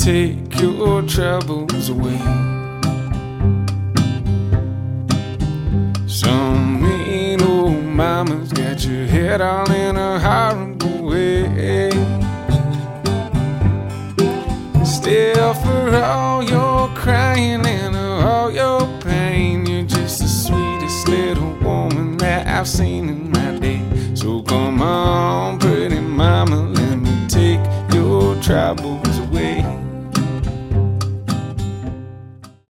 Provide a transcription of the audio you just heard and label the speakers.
Speaker 1: take your troubles away. Some mean old mama's got your head all in a horrible way. Still, for all your crying and all your pain, you're just the sweetest little woman that I've seen in my day. So come on, pretty mama, let me take your troubles